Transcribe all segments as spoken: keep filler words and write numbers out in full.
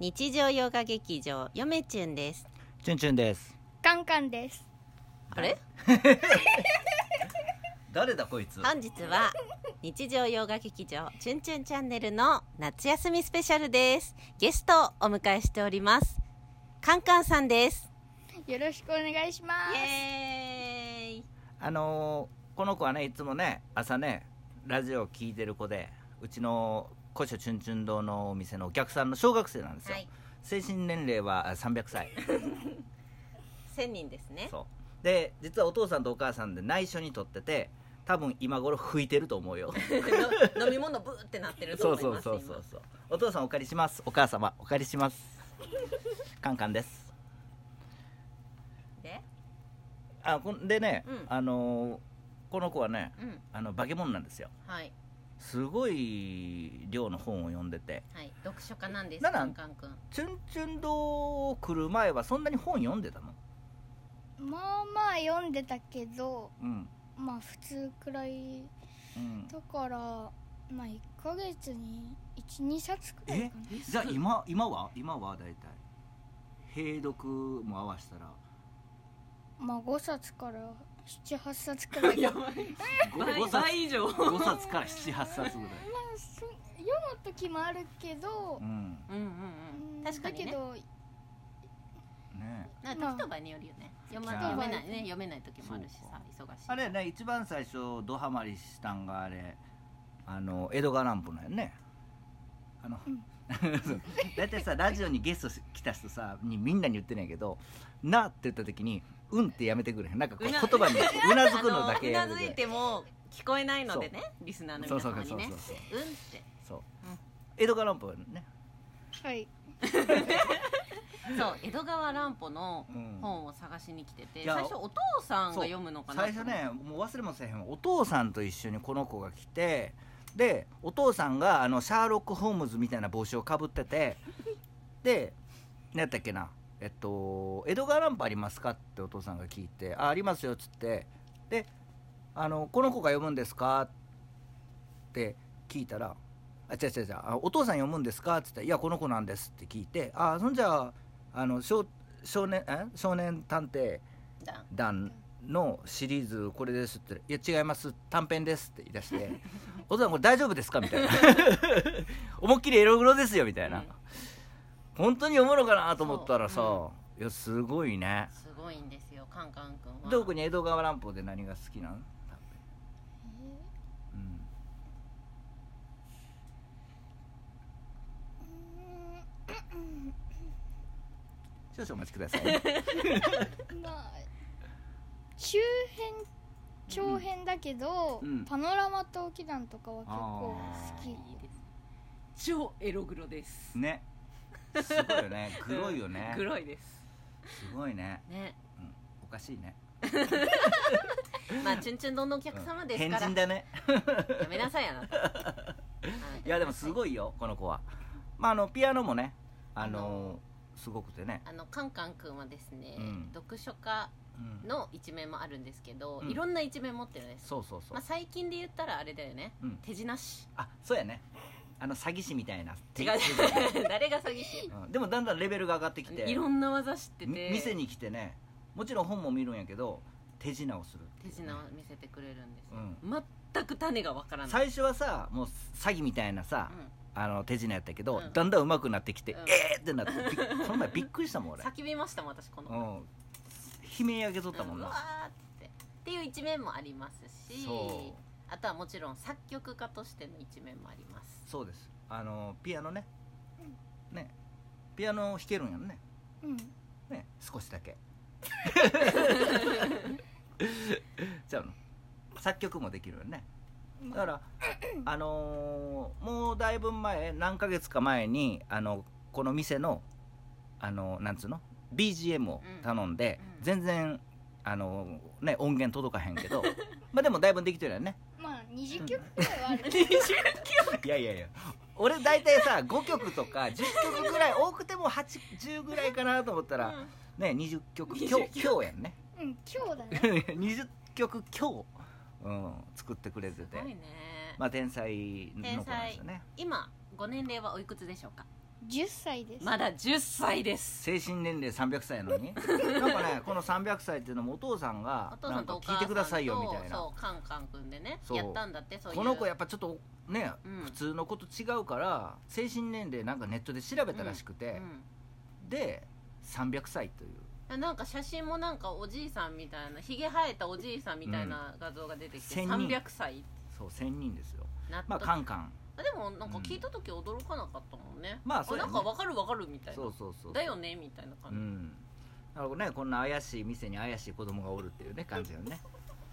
日常洋画劇場よめちゅんです。 チュンチュンです。 カンカンです。 あれ誰だこいつ。 本日は日常洋画劇場チュンチュンチャンネルの夏休みスペシャルです。ゲストをお迎えしております。カンカンさんです。 よろしくお願いします。 イエーイ。 あのー、この子はねいつもね朝ねラジオを聞いてる子で、うちの古書チュンチュン堂のお店のお客さんの小学生なんですよ、はい、精神年齢はさんびゃくさいせんにんですね。 そうで、実はお父さんとお母さんで内緒に撮ってて、多分今頃吹いてると思うよ飲み物ブーってなってると思います。 そうそうそうそう。お父さんお借りします、お母様お借りしますカンカンです。 であこでね、 うん、 あのー、この子はね、 うん、 あの化け物なんですよ。 はい、すごい量の本を読んでて、 はい、読書家なんです。カンカン君、 チュンチュン堂来る前はそんなに本読んでたの？ まあまあ読んでたけど、 うん、 まあ普通くらい、うん、だからまあいっかげつにいち、にさつくらいかな。 えじゃあ今今は今はだいたい併読も合わせたらまあごさつからなな、はっさつくらいやばい倍以上ごさつからなな、はっさつぐらいまあそ読む時もあるけど、 うん、うんうんうん、確かにね。だけどね、なんか時と場によるよね。読ま読めないね、読めない時もあるしさ、忙しい。 あれね、一番最初ドハマりしたんがあれ、あの江戸川乱歩なんよね。あの、うん、だいたいさラジオにゲスト来た人さにみんなに言ってないけど、なって言った時にうんってやめてくれへん。なんかこう言葉にうなずくのだけやめて。 うなずいても聞こえないのでね、リスナーの皆様にね。うんって。 そう。江戸川乱歩ね。 はい。 そう、江戸川乱歩の本を探しに来てて、うん、最初お父さんが読むのかな。 最初ね、もう忘れもせへん、お父さんと一緒にこの子が来て、でお父さんがあのシャーロック・ホームズみたいな帽子をかぶっててで何やったっけな、えっと江戸川乱歩ありますかってお父さんが聞いて、あありますよっつって、であのこの子が読むんですかって聞いたら、あ違う違う違う、お父さん読むんですかって言ったら、いやこの子なんですって聞いて、あそんじゃああの 少, 少, 年え少年探偵団のシリーズこれですって言ったら、いや違います短編ですって言い出してお父さんこれ大丈夫ですかみたいな思いっきりエログロですよみたいな、うん、本当に読むのかなと思ったらさ、うん、いやすごいね。 すごいんですよカンカン君は。 特に江戸川乱歩で何が好きなの？少々お待ちくださいまあ中編長編だけど、うん、パノラマ陶器団とかは結構好きです。 超エログロですね。すごいよね。グロいよね。 グロいです。 すごいね。 ね、 うん、おかしいねまあチュンチュン堂のお客様ですから、うん、 変人だねやめなさいあなたいやでもすごいよこの子は。まああのピアノもね、あのー、あのすごくてね、 あのカンカン君はですね、うん、読書家の一面もあるんですけど、うん、いろんな一面持ってるんです。 そうそうそう、 まあ、最近で言ったらあれだよね、うん、手品師。 あそうやね、あの詐欺師みたいな。 違う誰が詐欺師、 うん、でもだんだんレベルが上がってきて、 いろんな技知ってて、 店に来てね、もちろん本も見るんやけど手品をする、 手品を見せてくれるんですよ、うん、全く種がわからない。 最初はさもう詐欺みたいなさ、うんあの手品やったけど、うん、だんだん上手くなってきて、うん、えーってなってこの前びっくりしたもん俺。 叫びましたもん私この、うん、 悲鳴上げとったもんな、うん、 うわーってっていう一面もありますし、あとはもちろん作曲家としての一面もあります。 そうです、あのピアノね、うん、ねピアノ弾けるんやんね、うん、ね少しだけじゃあ作曲もできるよね。だからあのー、もうだいぶ前何ヶ月か前にあのこの店のあのなんつうの ビージーエム を頼んで、うん、全然あのね音源届かへんけどまあでもだいぶできてるよね。 まあにじゅっきょくくらいはある、うん、 にじゅっきょくいやいやいや俺大体さごきょくとかじゅっきょくぐらい多くてもはち、じゅうぐらいかなと思ったら、うん、ねにじゅっきょく今日今日やんね。 うん今日だねにじゅっきょく今日うん、作ってくれてて、 すごいね。 まあ天才の子なんですよね。 今ご年齢はおいくつでしょうか？ じゅっさいです。 まだじゅっさいです。 精神年齢さんびゃくさいやのになんかねこのさんびゃくさいっていうのもお父さんがなんか聞いてくださいよみたいな、 そうカンカンくんでねやったんだって。そういうこの子やっぱちょっとね、 うん、 普通の子と違うから精神年齢なんかネットで調べたらしくて、うんうん、でさんびゃくさいというなんか写真もなんかおじいさんみたいなひげ生えたおじいさんみたいな画像が出てきて、うん、さんびゃくさいそうせんにんですよ。まあカンカンでもなんか聞いた時驚かなかったもんね、 うん、まあそうやね、 なんか分かる分かるみたいな、 そうそうそうだよねみたいな感じ、うん、 だからねこんな怪しい店に怪しい子供がおるっていうね感じよね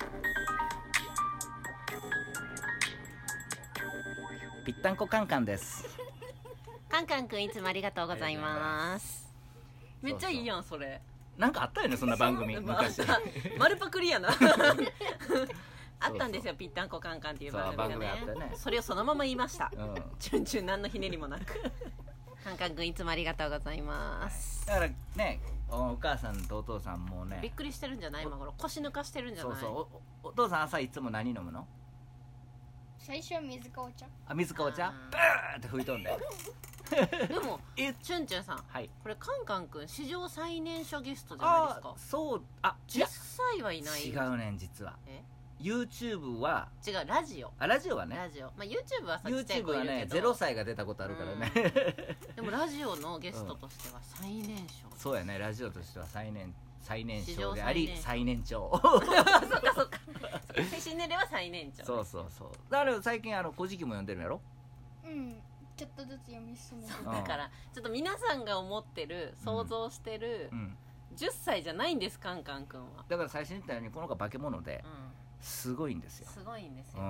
ぴったんこカンカンです。 カンカンくんいつもありがとうございます。めっちゃいいやんそれ。 なんかあったよねそんな番組昔丸パクリやなあったんですよ、ぴったんこカンカンっていう番組が ね, 組あったね。 それをそのまま言いました、 うん、 チュンチュン何のひねりもなくカンカンくんいつもありがとうございます。 だからね お, お母さんとお父さんもねびっくりしてるんじゃない今頃腰抜かしてるんじゃない。 そうそう お, お父さん朝いつも何飲むの。 最初は水かお茶。 あ水かお茶ブーって吹いとんででもえチュンチュンさん、はい、これカンカンくん史上最年少ゲストじゃないですか。 あそうあじゅっさいはいない。 違うねん実は。えYouTube は違うラジオあラジオはねラジオ、まあ、YouTube はさちっちゃい子いるけど YouTube はねゼロさいが出たことあるからね、 うん、でもラジオのゲストとしては最年少、 うん、そうやねラジオとしては最年最年少であり最年長そっかそっか精神年齢は最年長、ね、 そうそうそうだから最近あの古事記も読んでるんやろ。 うんちょっとずつ読み進めてる。 だからちょっと皆さんが思ってる想像してる、うんうん、じゅっさいじゃないんですカンカンくんは。 だから最初に言ったようにこの子は化け物で、うんすごいんですよ。 すごいんですよ。 うん、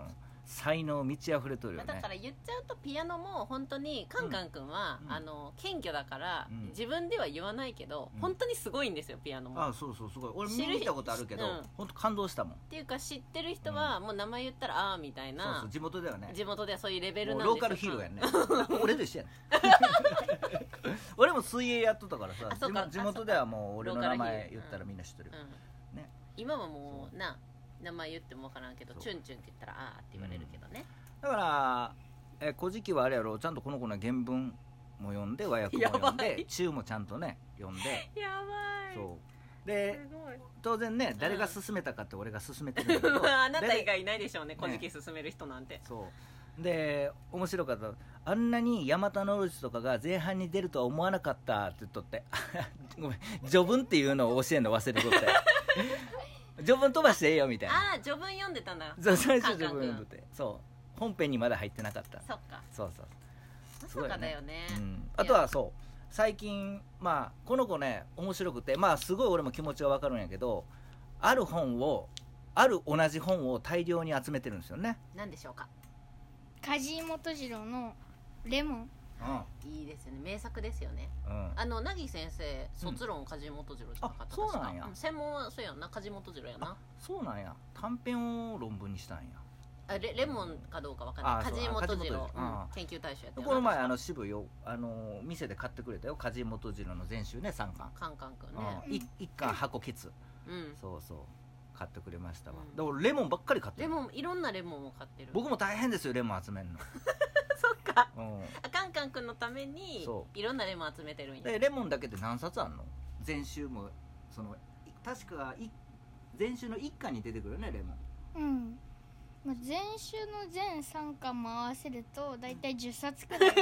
才能満ち溢れとるよね。 だから言っちゃうとピアノも本当にカンカン君は、うん、あの謙虚だから、うん、自分では言わないけど、うん、本当にすごいんですよピアノも。 あそうそうすごい。俺見に行ったことあるけど、うん、本当感動したもん。 っていうか知ってる人は、もう名前言ったらああみたいな。 そうそう地元ではね。 地元ではそういうレベルなんですよ。 ローカルヒーローやね。俺と一緒やね。俺も水泳やっとったからさ。地元ではもう俺の名前言ったらみんな知ってるよ。 ね。今はもうな。名前言っても分からんけどチュンチュンって言ったらあーって言われるけどね、 うん、だからえ古事記はあれやろちゃんとこの子の原文も読んで和訳も読んで中もちゃんとね読んでやばいそうで当然ね誰が勧めたかって俺が勧めてるんだけど、うん、 あなた以外いないでしょうね古事記勧める人なんて、ね、 そうで面白かったあんなにヤマタノオロチとかが前半に出るとは思わなかったって言っとってごめん序文っていうのを教えるの忘れとって序文飛ばしてええよみたいな。 ああ序文読んでたんだ。 そう最初序文読んでてそう本編にまだ入ってなかった。 そっかそうそうまさかだよね、 うん、あとはそう最近まあこの子ね面白くてまあすごい俺も気持ちは分かるんやけどある本をある同じ本を大量に集めてるんですよね。 何でしょうか。 梶井元次郎のレモン。 うん、いいですよね名作ですよね、うん、あの凪先生卒論梶井元次郎じゃなかった、 うん、あそうなんや、 うん、専門はそうやんな梶井元次郎やな。 そうなんや短編を論文にしたんや。 あ レ, レモンかどうかわかんない梶井元次郎、うん、研究対象やったよな。 この前あの渋よあの店で買ってくれたよ梶井元次郎の全集ねさんかんカンカンくんね、 うん、いいっかん箱ケツ、うん、そうそう買ってくれましたわ、うん、だからレモンばっかり買ってる。 レモンいろんなレモンを買ってる。 僕も大変ですよレモン集めるのそっか、うん、カンカンくんのためにいろんなレモン集めてるんや。 でレモンだけで何冊あんの。全集もその確か全集のいっかんに出てくるよねレモン。うん、まあ、全集の全さんかんも合わせるとだいたいじゅっさつくらい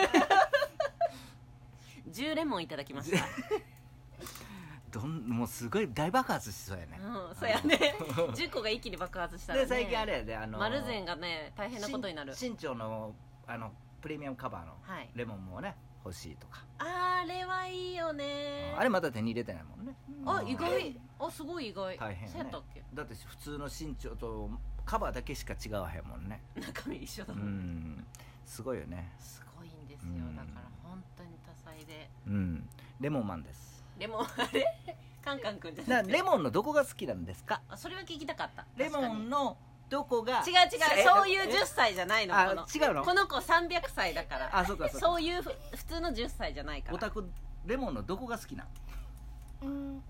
じゅうレモンいただきましたどんもうすごい大爆発しそうやね、 うん、そうやねじゅっこが一気に爆発したらね。 で最近あれやであの丸善がね大変なことになる。 新潮のあのプレミアムカバーのレモンもね、はい、欲しいとか。 あれはいいよね。 あれまだ手に入れてないもんね。 あ意外あすごい意外。 大変、ね、 そうやったっけ。 だって普通の新潮とカバーだけしか違わへんもんね。 中身一緒だもん。 うんすごいよね。 すごいんですよ、だから本当に多彩で。 うんレモンマンです。 レモンあれカンカンくんじゃなくてレモンのどこが好きなんですか。 あそれは聞きたかった。 レモンのどこが。 違う違うそういうじゅっさいじゃないの。この違うの。 この子さんびゃくさいだから。 あそうかそうか。 そういう普通のじゅっさいじゃないから。 オタクレモンのどこが好きな。 うん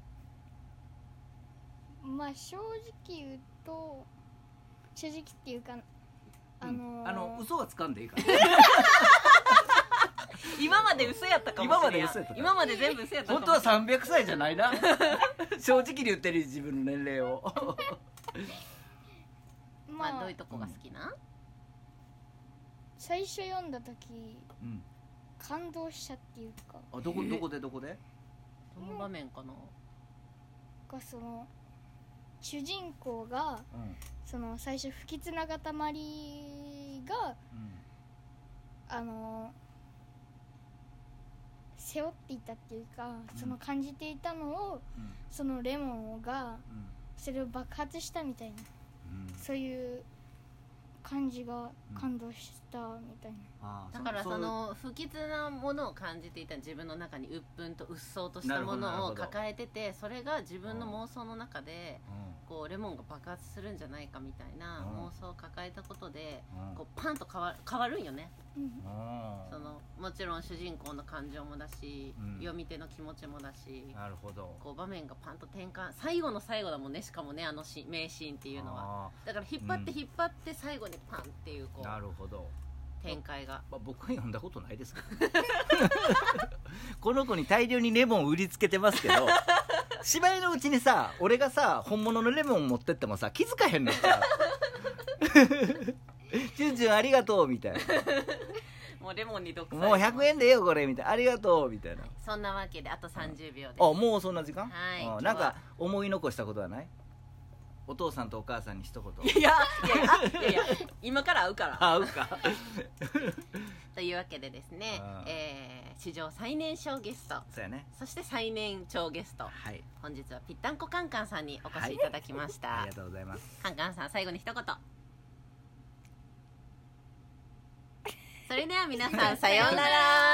まあ正直言うと正直っていうかあのーうん、あの嘘はつかんでいいから今まで嘘やったかもしれん。 今まで嘘やった今まで全部嘘やったかもしれん。 本当はさんびゃくさいじゃないな正直に言ってる自分の年齢をまあどういうとこが好きな、うん、 最初読んだ時、 うん、 感動したっていうか。 あ、どこどこでどこでどの場面かな。 がその主人公が、うん、その最初不吉な塊が、うん、あの背負っていたっていうか、うん、その感じていたのを、うん、そのレモンが、うん、それを爆発したみたいな、うん、そういう感じが感動したみたいな、 うん、だからその不吉なものを感じていた自分の中に鬱憤と鬱蒼としたものを抱えてて、それが自分の妄想の中で、うん、こうレモンが爆発するんじゃないかみたいな妄想を抱えたことで、うん、こうパンと変わ、変わるんよね、うん、そのもちろん主人公の感情もだし、うん、読み手の気持ちもだし、 なるほど、 こう場面がパンと転換、最後の最後だもんね。しかもね、あのシ名シーンっていうのはだから引っ張って引っ張って最後にパンっていう、こうなるほど展開が、 まあ、僕は読んだことないですけど、ね、この子に大量にレモンを売りつけてますけど芝居のうちにさ、俺がさ本物のレモン持ってってもさ気づかへんのかチュンチュンありがとうみたいなもうレモンに毒もうひゃくえんでええよこれみたいな、ありがとうみたいな。 そんなわけであとさんじゅうびょうです。 あ、もうそんな時間。 はい。 なんか思い残したことはない？お父さんとお母さんに一言。 いやいやいやいやいや今から会うから会うかというわけでですね、えー、史上最年少ゲスト、 そうやね、 そして最年長ゲスト、はい、本日はぴったんこカンカンさんにお越しいただきました、はい、 ありがとうございます。 カンカンさん、最後に一言。それでは皆さんさようなら